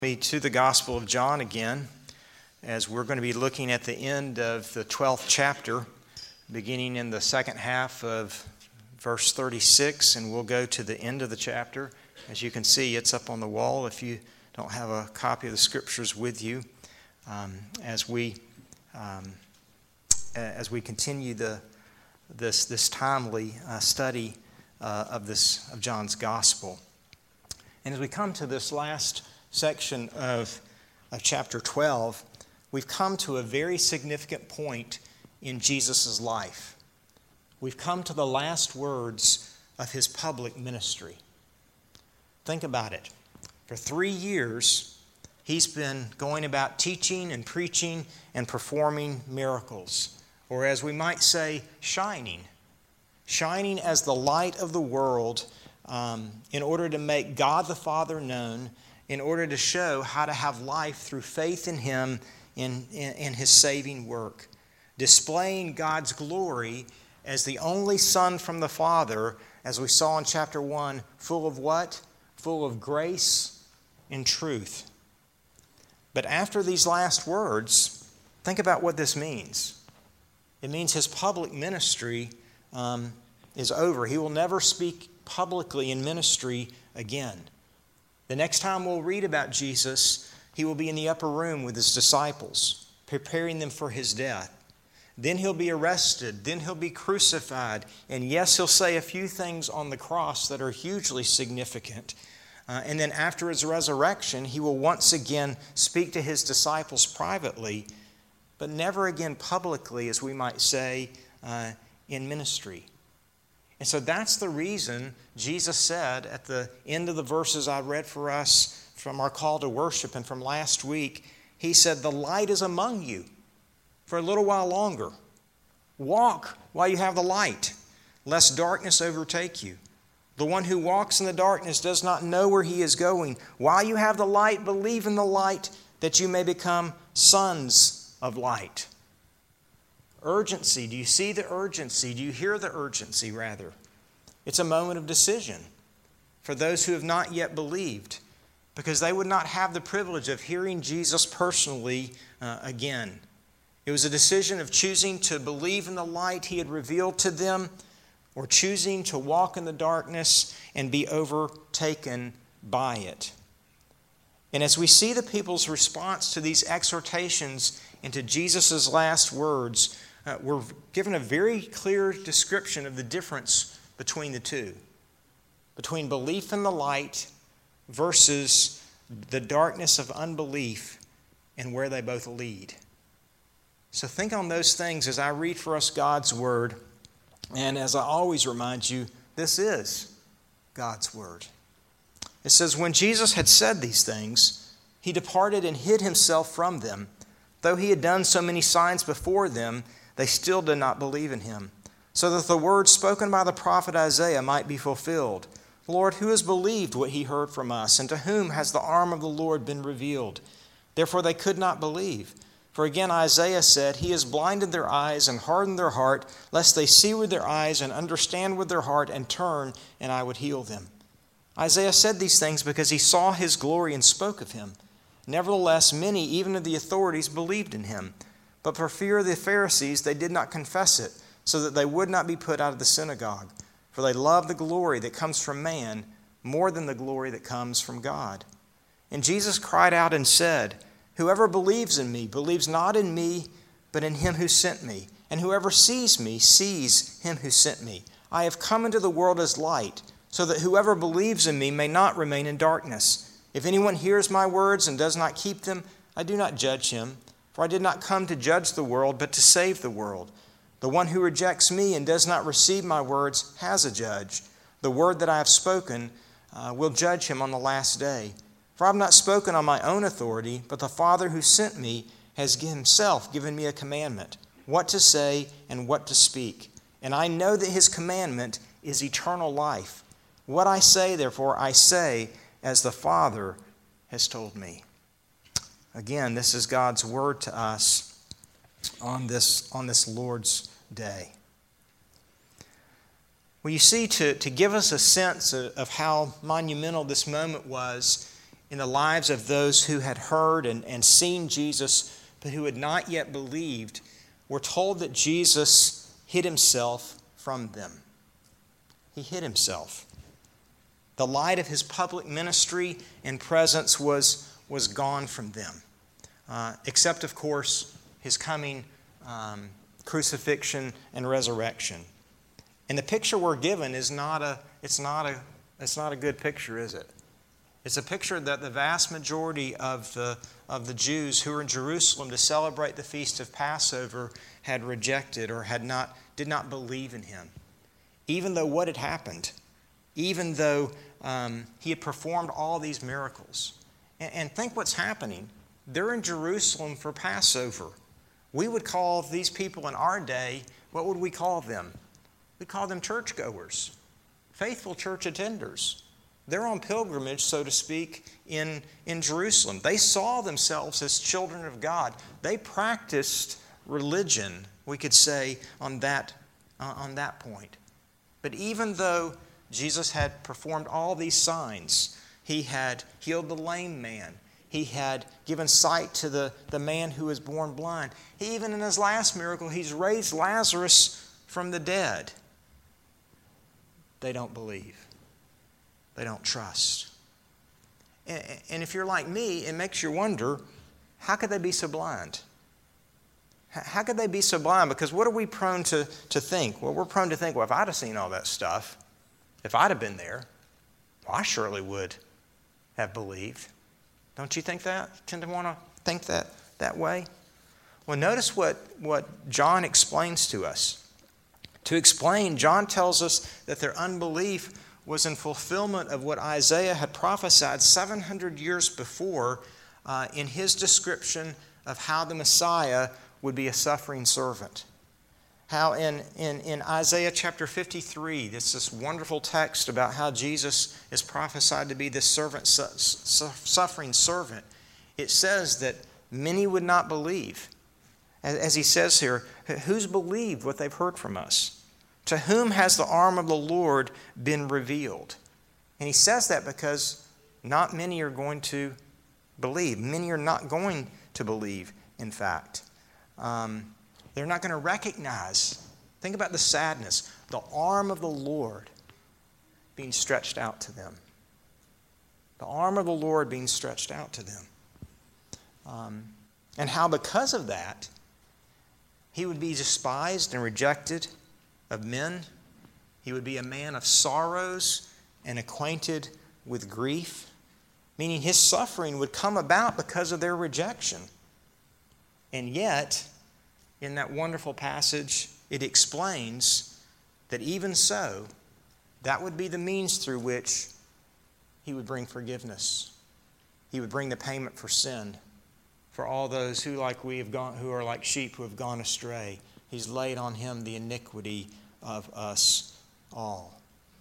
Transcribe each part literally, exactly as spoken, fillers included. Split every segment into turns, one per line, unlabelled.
Me to the Gospel of John again, as we're going to be looking at the end of the twelfth chapter, beginning in the second half of verse thirty-six, and we'll go to the end of the chapter. As you can see, it's up on the wall if you don't have a copy of the Scriptures with you, um, as we um, as we continue the this this timely uh, study uh, of this of John's Gospel. And as we come to this last section of, of chapter twelve, we've come to a very significant point in Jesus' life. We've come to the last words of his public ministry. Think about it. For three years, he's been going about teaching and preaching and performing miracles, or as we might say, shining. Shining as the light of the world um, in order to make God the Father known, in order to show how to have life through faith in Him in, in, in His saving work. Displaying God's glory as the only Son from the Father, as we saw in chapter one, full of what? Full of grace and truth. But after these last words, think about what this means. It means his public ministry um, is over. He will never speak publicly in ministry again. The next time we'll read about Jesus, he will be in the upper room with his disciples, preparing them for his death. Then he'll be arrested. Then he'll be crucified. And yes, he'll say a few things on the cross that are hugely significant. Uh, and then after his resurrection, he will once again speak to his disciples privately, but never again publicly, as we might say, uh, in ministry. And so that's the reason Jesus said at the end of the verses I read for us from our call to worship and from last week, he said, "The light is among you for a little while longer. Walk while you have the light, lest darkness overtake you. The one who walks in the darkness does not know where he is going. While you have the light, believe in the light, that you may become sons of light." Urgency. Do you see the urgency? Do you hear the urgency, rather? It's a moment of decision for those who have not yet believed, because they would not have the privilege of hearing Jesus personally uh, again. It was a decision of choosing to believe in the light he had revealed to them, or choosing to walk in the darkness and be overtaken by it. And as we see the people's response to these exhortations and to Jesus' last words, Uh, we're given a very clear description of the difference between the two. Between belief in the light versus the darkness of unbelief, and where they both lead. So think on those things as I read for us God's Word. And as I always remind you, this is God's Word. It says, "When Jesus had said these things, he departed and hid himself from them. Though he had done so many signs before them, they still did not believe in him, so that the words spoken by the prophet Isaiah might be fulfilled. Lord, who has believed what he heard from us, and to whom has the arm of the Lord been revealed? Therefore they could not believe. For again Isaiah said, He has blinded their eyes and hardened their heart, lest they see with their eyes and understand with their heart and turn, and I would heal them. Isaiah said these things because he saw his glory and spoke of him. Nevertheless, many, even of the authorities, believed in him. But for fear of the Pharisees, they did not confess it, so that they would not be put out of the synagogue. For they love the glory that comes from man more than the glory that comes from God. And Jesus cried out and said, Whoever believes in me believes not in me, but in him who sent me. And whoever sees me sees him who sent me. I have come into the world as light, so that whoever believes in me may not remain in darkness. If anyone hears my words and does not keep them, I do not judge him. For I did not come to judge the world, but to save the world. The one who rejects me and does not receive my words has a judge. The word that I have spoken uh, will judge him on the last day. For I have not spoken on my own authority, but the Father who sent me has himself given me a commandment, what to say and what to speak. And I know that his commandment is eternal life. What I say, therefore, I say as the Father has told me." Again, this is God's word to us on this, on this Lord's Day. Well, you see, to, to give us a sense of, of how monumental this moment was, in the lives of those who had heard and, and seen Jesus, but who had not yet believed, we're told that Jesus hid himself from them. He hid himself. The light of his public ministry and presence was, was gone from them, uh, except, of course, his coming um, crucifixion and resurrection. And the picture we're given is not a, it's not a, it's not a good picture, is it? It's a picture that the vast majority of the, of the Jews who were in Jerusalem to celebrate the feast of Passover had rejected or had not, did not believe in him. Even though what had happened, even though um, he had performed all these miracles. And, and think what's happening. They're in Jerusalem for Passover. We would call these people in our day, what would we call them? We'd call them churchgoers, faithful church attenders. They're on pilgrimage, so to speak, in, in Jerusalem. They saw themselves as children of God. They practiced religion, we could say, on that, uh, on that point. But even though Jesus had performed all these signs, he had healed the lame man, he had given sight to the, the man who was born blind, he, even in his last miracle, he's raised Lazarus from the dead. They don't believe. They don't trust. And, and if you're like me, it makes you wonder, how could they be so blind? How could they be so blind? Because what are we prone to, to think? Well, we're prone to think, well, if I'd have seen all that stuff, if I'd have been there, well, I surely would have believed. Don't you think that? Tend to want to think that that way? Well, notice what, what John explains to us. To explain, John tells us that their unbelief was in fulfillment of what Isaiah had prophesied seven hundred years before uh, in his description of how the Messiah would be a suffering servant. How in, in, in Isaiah chapter fifty-three, this this wonderful text about how Jesus is prophesied to be this servant, su- su- suffering servant, it says that many would not believe. As, as he says here, who's believed what they've heard from us? To whom has the arm of the Lord been revealed? And he says that because not many are going to believe. Many are not going to believe, in fact. Um, they're not going to recognize, think about the sadness, the arm of the Lord being stretched out to them. The arm of the Lord being stretched out to them. Um, and how because of that, he would be despised and rejected of men. He would be a man of sorrows and acquainted with grief, meaning his suffering would come about because of their rejection. And yet, in that wonderful passage, it explains that even so, that would be the means through which he would bring forgiveness. He would bring the payment for sin for all those who, like we have gone, who are like sheep who have gone astray. He's laid on him the iniquity of us all.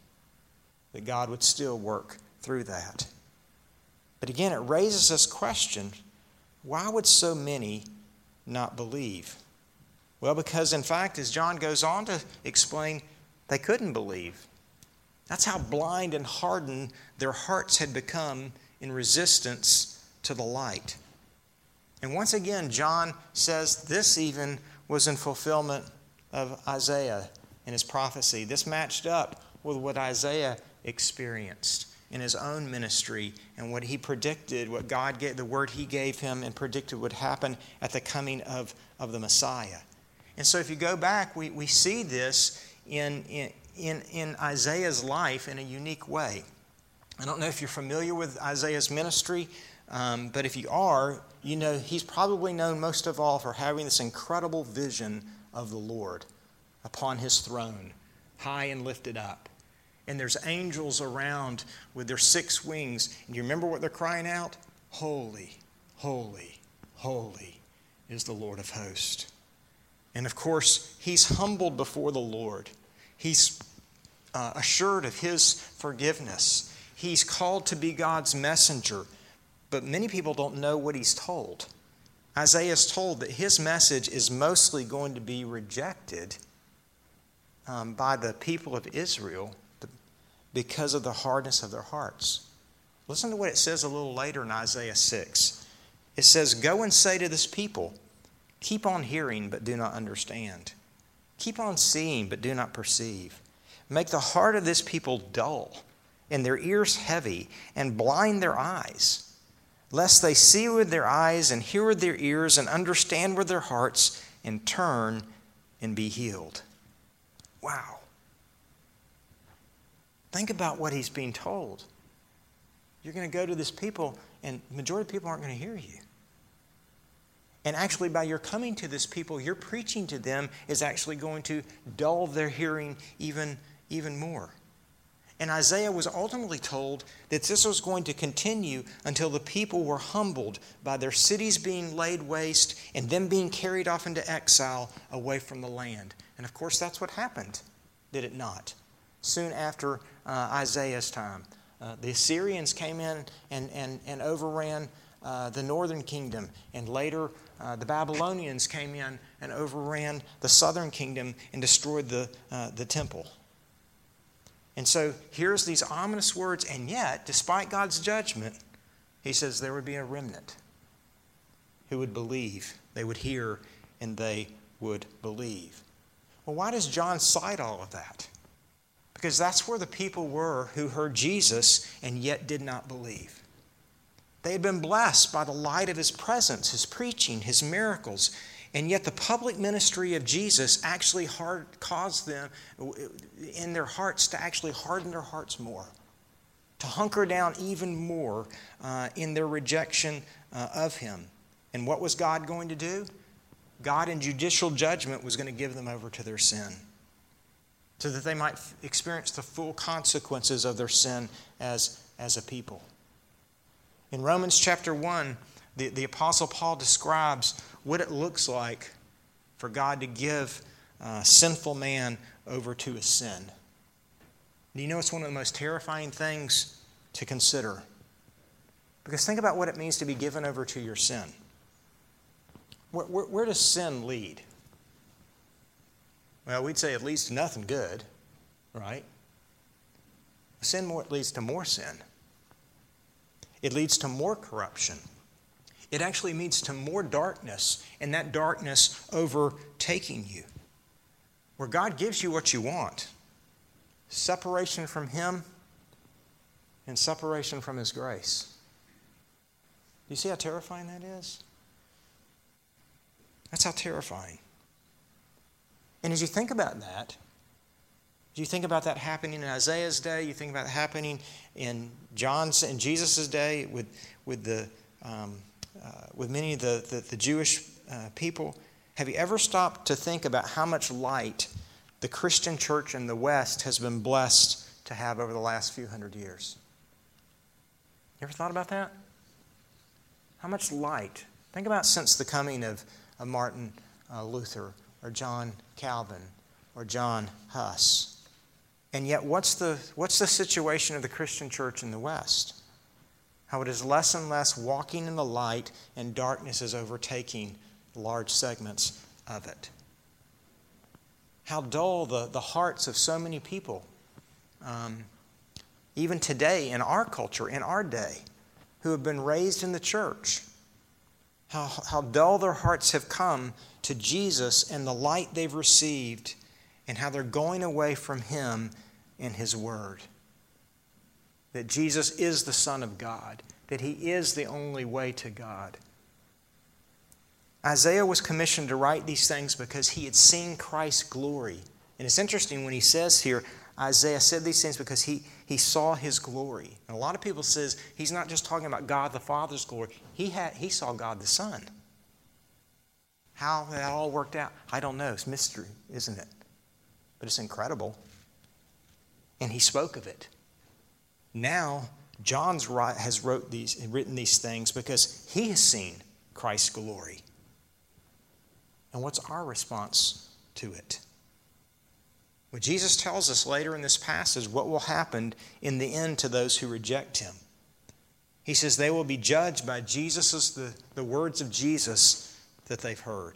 That God would still work through that. But again, it raises this question, why would so many not believe? Well, because in fact, as John goes on to explain, they couldn't believe. That's how blind and hardened their hearts had become in resistance to the light. And once again, John says this even was in fulfillment of Isaiah and his prophecy. This matched up with what Isaiah experienced in his own ministry and what he predicted, what God gave, the word he gave him and predicted would happen at the coming of, of the Messiah. And so if you go back, we, we see this in, in, in, in Isaiah's life in a unique way. I don't know if you're familiar with Isaiah's ministry, um, but if you are, you know he's probably known most of all for having this incredible vision of the Lord upon his throne, high and lifted up. And there's angels around with their six wings. And you remember what they're crying out? Holy, holy, holy is the Lord of hosts. And of course, he's humbled before the Lord. He's uh, assured of his forgiveness. He's called to be God's messenger. But many people don't know what he's told. Isaiah is told that his message is mostly going to be rejected um, by the people of Israel because of the hardness of their hearts. Listen to what it says a little later in Isaiah six. It says, "Go and say to this people, keep on hearing, but do not understand. Keep on seeing, but do not perceive. Make the heart of this people dull, and their ears heavy, and blind their eyes, lest they see with their eyes, and hear with their ears, and understand with their hearts, and turn and be healed." Wow. Think about what he's being told. You're going to go to this people, and the majority of people aren't going to hear you. And actually, by your coming to this people, your preaching to them is actually going to dull their hearing even, even more. And Isaiah was ultimately told that this was going to continue until the people were humbled by their cities being laid waste and them being carried off into exile away from the land. And of course, that's what happened, did it not? Soon after uh, Isaiah's time, uh, the Assyrians came in and, and, and overran uh, the northern kingdom, and later uh, the Babylonians came in and overran the southern kingdom and destroyed the, uh, the temple. And so here's these ominous words, and yet, despite God's judgment, he says there would be a remnant who would believe. They would hear, and they would believe. Well, why does John cite all of that? Because that's where the people were who heard Jesus and yet did not believe. They had been blessed by the light of his presence, his preaching, his miracles. And yet the public ministry of Jesus actually hard, caused them in their hearts to actually harden their hearts more, to hunker down even more uh, in their rejection uh, of him. And what was God going to do? God in judicial judgment was going to give them over to their sin, so that they might experience the full consequences of their sin as, as a people. In Romans chapter one, the, the Apostle Paul describes what it looks like for God to give uh, sinful man over to his sin. Do you know it's one of the most terrifying things to consider? Because think about what it means to be given over to your sin. Where, where, where does sin lead? Well, we'd say it leads to nothing good, right? Sin more, leads to more sin. It leads to more corruption. It actually leads to more darkness, and that darkness overtaking you. Where God gives you what you want, separation from him and separation from his grace. Do you see how terrifying that is? That's how terrifying. And as you think about that, you think about that happening in Isaiah's day, you think about it happening in John's and Jesus' day with, with, the, um, uh, with many of the, the, the Jewish uh, people. Have you ever stopped to think about how much light the Christian church in the West has been blessed to have over the last few hundred years? You ever thought about that? How much light? Think about since the coming of, of Martin uh, Luther or John Calvin or John Huss. And yet, what's the, what's the situation of the Christian church in the West? How it is less and less walking in the light, and darkness is overtaking large segments of it. How dull the, the hearts of so many people, um, even today in our culture, in our day, who have been raised in the church. How, how dull their hearts have come to Jesus and the light they've received, and how they're going away from him and his word. That Jesus is the Son of God, that he is the only way to God. Isaiah was commissioned to write these things because he had seen Christ's glory. And it's interesting when he says here, Isaiah said these things because he, he saw his glory. And a lot of people says he's not just talking about God the Father's glory. He had he saw God the Son. How that all worked out, I don't know. It's mystery, isn't it? But it's incredible. And he spoke of it. Now, John's has wrote these, written these things because he has seen Christ's glory. And what's our response to it? Well, Jesus tells us later in this passage what will happen in the end to those who reject him. He says they will be judged by Jesus's, the, the words of Jesus that they've heard.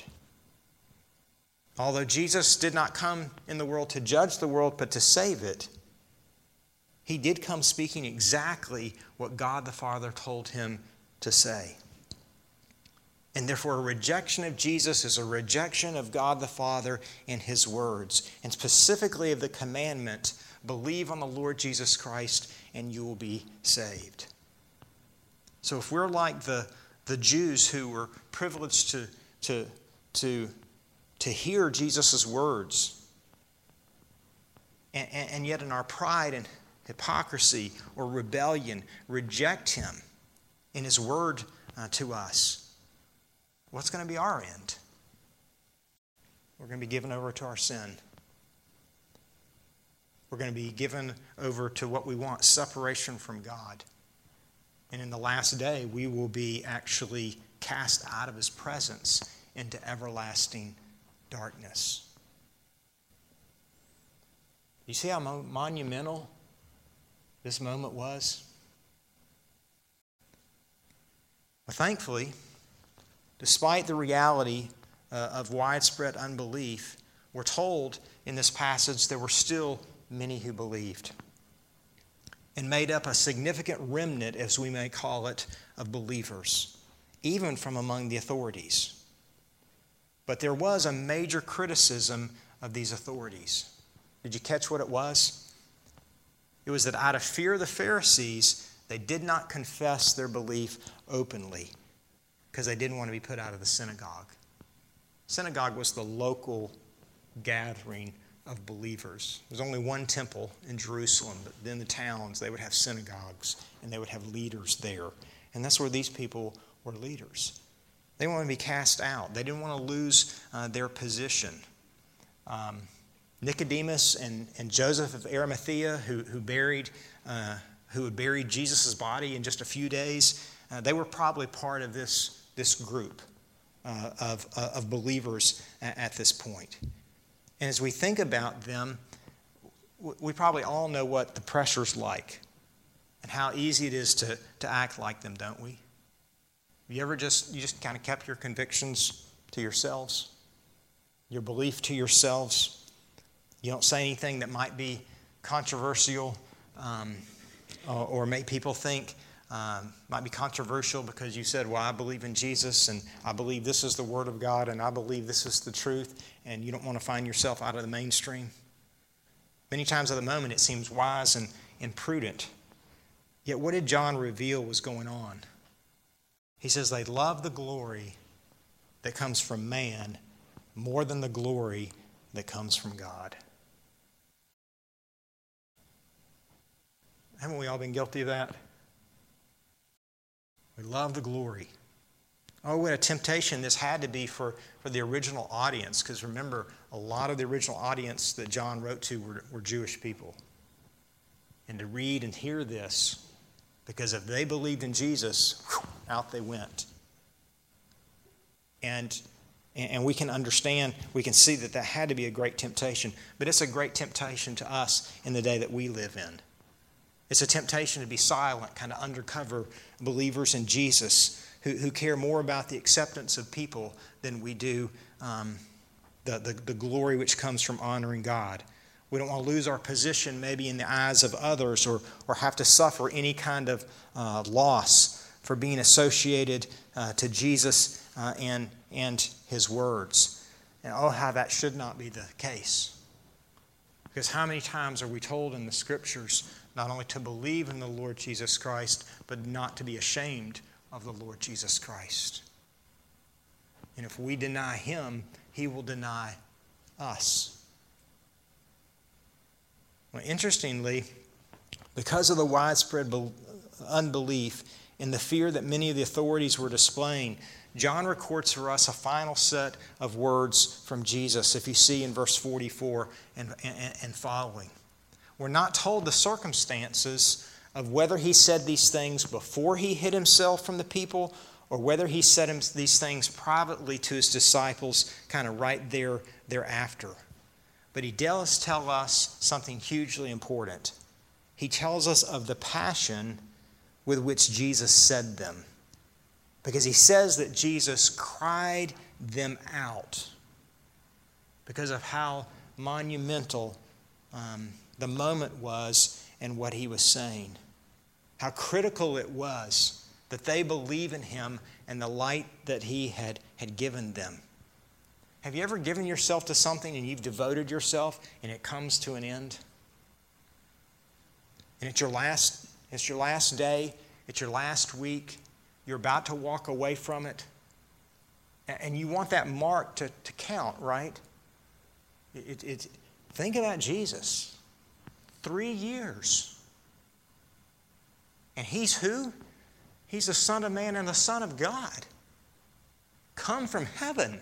Although Jesus did not come in the world to judge the world, but to save it, He did come speaking exactly what God the Father told him to say. And therefore, a rejection of Jesus is a rejection of God the Father and His words, and specifically of the commandment, believe on the Lord Jesus Christ and you will be saved. So if we're like the, the Jews who were privileged to, to, to, to hear Jesus' words, and, and, and yet in our pride and hypocrisy or rebellion reject Him in His word uh, to us, what's going to be our end? We're going to be given over to our sin. We're going to be given over to what we want, separation from God. And in the last day, we will be actually cast out of His presence into everlasting darkness. You see how monumental this moment was? Well, thankfully, despite the reality uh, of widespread unbelief, we're told in this passage there were still many who believed and made up a significant remnant, as we may call it, of believers, even from among the authorities. But there was a major criticism of these authorities. Did you catch what it was? It was that out of fear of the Pharisees, they did not confess their belief openly because they didn't want to be put out of the synagogue. Synagogue was the local gathering of believers. There was only one temple in Jerusalem, but then the towns, they would have synagogues and they would have leaders there. And that's where these people were leaders. They didn't want to be cast out. They didn't want to lose uh, their position. Um, Nicodemus and, and Joseph of Arimathea, who, who buried uh, who had buried Jesus' body in just a few days, uh, they were probably part of this, this group uh, of, uh, of believers at, at this point. And as we think about them, we probably all know what the pressure's like and how easy it is to, to act like them, don't we? You ever just, you just kind of kept your convictions to yourselves? Your belief to yourselves? You don't say anything that might be controversial um, or, or make people think um, might be controversial because you said, well, I believe in Jesus and I believe this is the Word of God and I believe this is the truth, and you don't want to find yourself out of the mainstream. Many times at the moment it seems wise and, and prudent. Yet what did John reveal was going on? He says they love the glory that comes from man more than the glory that comes from God. Haven't we all been guilty of that? We love the glory. Oh, what a temptation this had to be for, for the original audience, because remember, a lot of the original audience that John wrote to were, were Jewish people. And to read and hear this, because if they believed in Jesus, whew, out they went. And, and we can understand, we can see that that had to be a great temptation. But it's a great temptation to us in the day that we live in. It's a temptation to be silent, kind of undercover believers in Jesus who, who care more about the acceptance of people than we do um, the, the, the glory which comes from honoring God. We don't want to lose our position maybe in the eyes of others or, or have to suffer any kind of uh, loss for being associated uh, to Jesus uh, and, and His words. And oh, how that should not be the case. Because how many times are we told in the Scriptures not only to believe in the Lord Jesus Christ, but not to be ashamed of the Lord Jesus Christ? And if we deny Him, He will deny us. Well, interestingly, because of the widespread unbelief and the fear that many of the authorities were displaying, John records for us a final set of words from Jesus, if you see in verse forty-four and, and, and following. We're not told the circumstances of whether He said these things before He hid Himself from the people or whether He said these things privately to His disciples kind of right there thereafter. But He does tell us something hugely important. He tells us of the passion with which Jesus said them. Because He says that Jesus cried them out because of how monumental um, the moment was and what he was saying. How critical it was that they believe in him and the light that he had, had given them. Have you ever given yourself to something and you've devoted yourself and it comes to an end? And it's your last, it's your last day, it's your last week, you're about to walk away from it, and you want that mark to, to count, right? It, it, it, think about Jesus. Three years. And he's who? He's the Son of Man and the Son of God. Come from heaven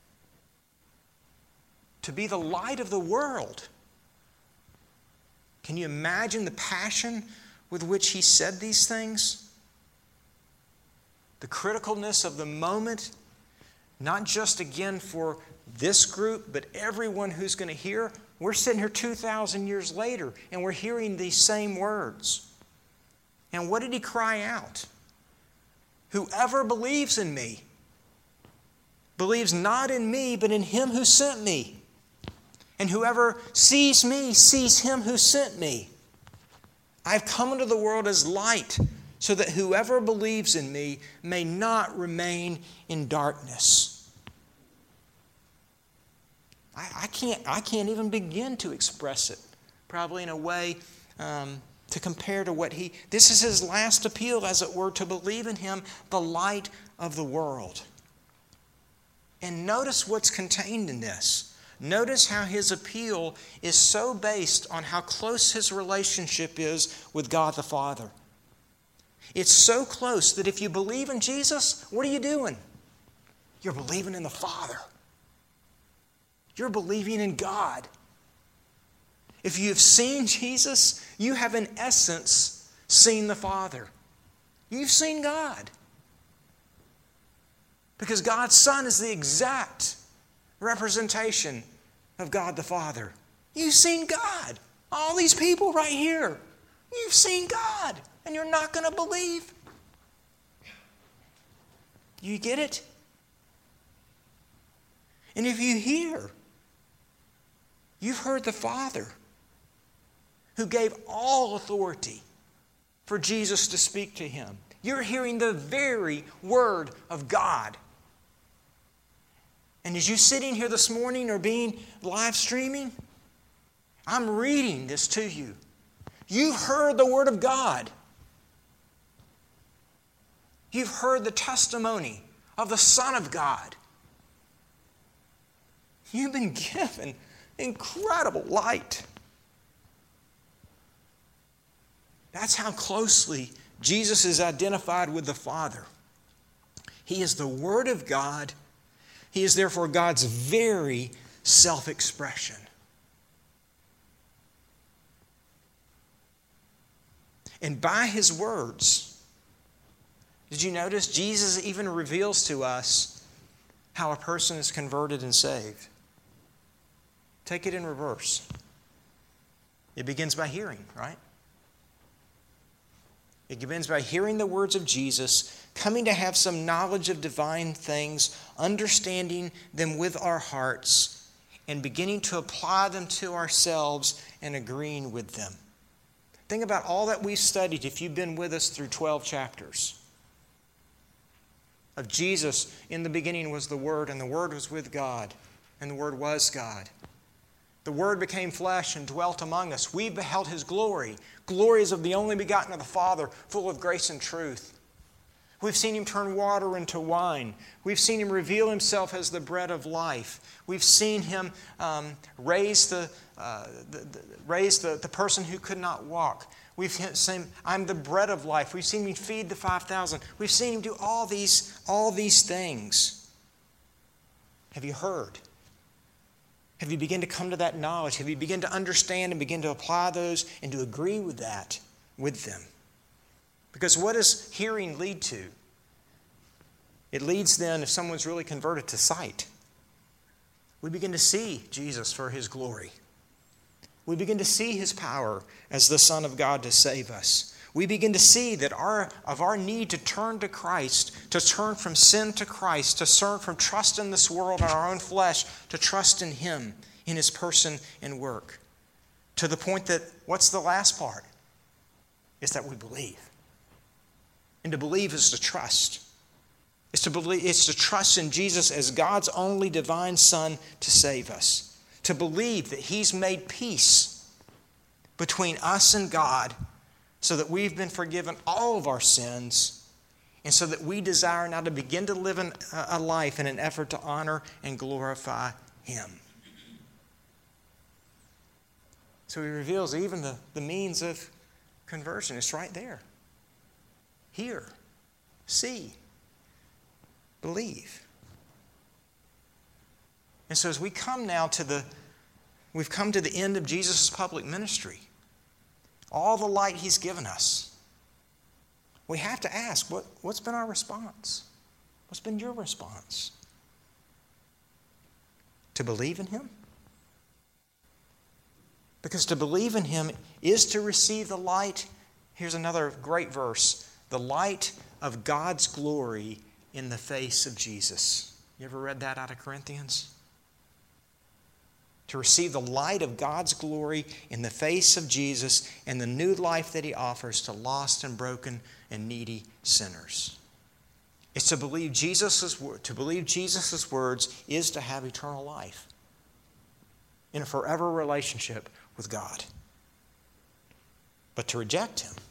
to be the light of the world. Can you imagine the passion with which he said these things? The criticalness of the moment, not just again for this group, but everyone who's going to hear. We're sitting here two thousand years later, and we're hearing these same words. And what did he cry out? Whoever believes in me believes not in me, but in him who sent me. And whoever sees me sees him who sent me. I've come into the world as light, so that whoever believes in me may not remain in darkness. I, I can't, I can't even begin to express it, probably in a way um, to compare to what he... This is his last appeal, as it were, to believe in him, the light of the world. And notice what's contained in this. Notice how his appeal is so based on how close his relationship is with God the Father. It's so close that if you believe in Jesus, what are you doing? You're believing in the Father. You're believing in God. If you've seen Jesus, you have in essence seen the Father. You've seen God. Because God's Son is the exact representation of God the Father. You've seen God. All these people right here. You've seen God. And you're not going to believe. You get it? And if you hear, you've heard the Father who gave all authority for Jesus to speak to him. You're hearing the very word of God. And as you sitting here this morning or being live streaming, I'm reading this to you. You've heard the word of God. You've heard the testimony of the Son of God. You've been given incredible light. That's how closely Jesus is identified with the Father. He is the Word of God. He is therefore God's very self-expression. And by His words, did you notice Jesus even reveals to us how a person is converted and saved? Take it in reverse. It begins by hearing, right? It begins by hearing the words of Jesus, coming to have some knowledge of divine things, understanding them with our hearts, and beginning to apply them to ourselves and agreeing with them. Think about all that we've studied if you've been with us through twelve chapters. Of Jesus, in the beginning was the Word, and the Word was with God, and the Word was God. The Word became flesh and dwelt among us. We beheld His glory. Glories of the only begotten of the Father, full of grace and truth. We've seen Him turn water into wine. We've seen Him reveal Himself as the bread of life. We've seen Him um, raise, the, uh, the, the, raise the, the person who could not walk. We've seen, I'm the bread of life. We've seen Him feed the five thousand. We've seen Him do all these, all these things. Have you heard? Have you begun to come to that knowledge? Have you begun to understand and begin to apply those and to agree with that with them? Because what does hearing lead to? It leads then, if someone's really converted, to sight. We begin to see Jesus for His glory. We begin to see His power as the Son of God to save us. We begin to see that our, of our need to turn to Christ, to turn from sin to Christ, to turn from trust in this world and our own flesh, to trust in Him, in His person and work. To the point that, what's the last part? is that we believe. And to believe is to trust. It's to believe, it's to trust in Jesus as God's only divine Son to save us. To believe that He's made peace between us and God so that we've been forgiven all of our sins and so that we desire now to begin to live in a life in an effort to honor and glorify Him. So He reveals even the, the means of conversion. It's right there. Hear, see, believe. And so as we come now to the, we've come to the end of Jesus' public ministry. All the light He's given us. We have to ask, what, what's been our response? What's been your response? To believe in Him? Because to believe in Him is to receive the light. Here's another great verse. The light of God's glory in the face of Jesus. You ever read that out of Corinthians? To receive the light of God's glory in the face of Jesus and the new life that He offers to lost and broken and needy sinners. It's to believe Jesus' to believe Jesus' words is to have eternal life in a forever relationship with God. But to reject Him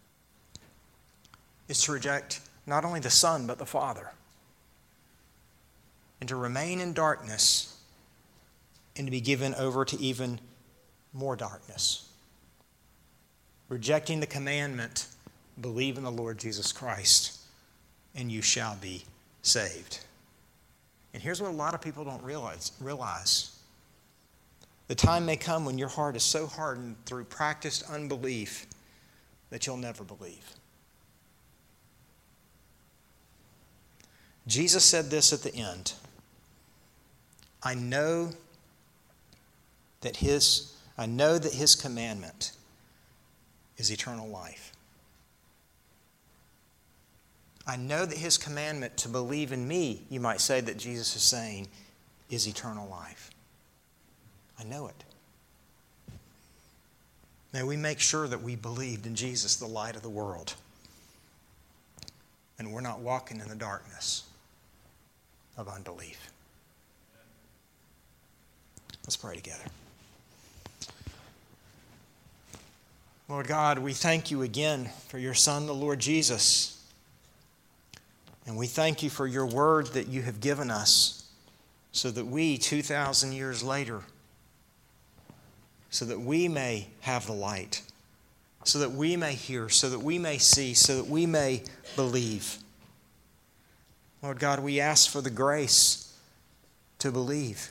is to reject not only the Son but the Father. And to remain in darkness and to be given over to even more darkness. Rejecting the commandment, believe in the Lord Jesus Christ, and you shall be saved. And here's what a lot of people don't realize. realize. The time may come when your heart is so hardened through practiced unbelief that you'll never believe. Jesus said this at the end. I know that his, I know that His commandment is eternal life. I know that His commandment to believe in me, you might say that Jesus is saying, is eternal life. I know it. May we make sure that we believed in Jesus, the light of the world. And we're not walking in the darkness of unbelief. Let's pray together. Lord God, we thank You again for Your Son, the Lord Jesus. And we thank You for Your word that You have given us so that we, two thousand years later, so that we may have the light, so that we may hear, so that we may see, so that we may believe. Lord God, we ask for the grace to believe.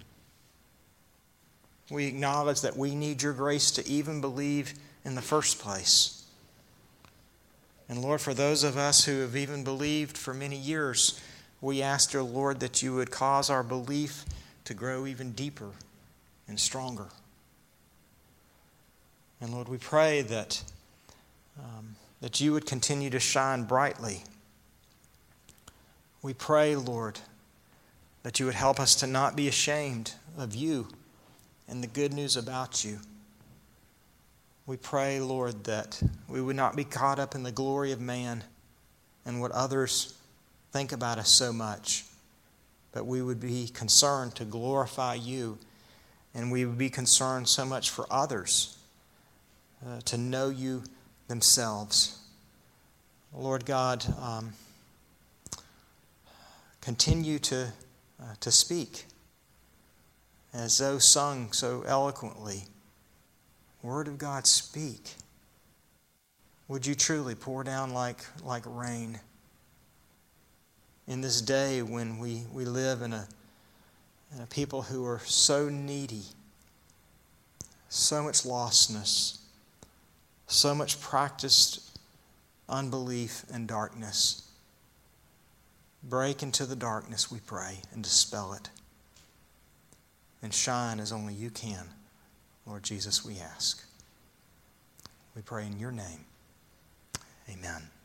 We acknowledge that we need Your grace to even believe in the first place. And Lord, for those of us who have even believed for many years, we ask, dear Lord, that You would cause our belief to grow even deeper and stronger. And Lord, we pray that, um, that You would continue to shine brightly. We pray, Lord, that You would help us to not be ashamed of You and the good news about You. We pray, Lord, that we would not be caught up in the glory of man and what others think about us so much, but we would be concerned to glorify You, and we would be concerned so much for others uh, to know You themselves. Lord God, um, continue to, uh, to speak as those sung so eloquently. Word of God, speak. Would You truly pour down like, like rain in this day when we, we live in a, in a people who are so needy, so much lostness, so much practiced unbelief and darkness. Break into the darkness, we pray, and dispel it. And shine as only You can. Lord Jesus, we ask. We pray in Your name. Amen.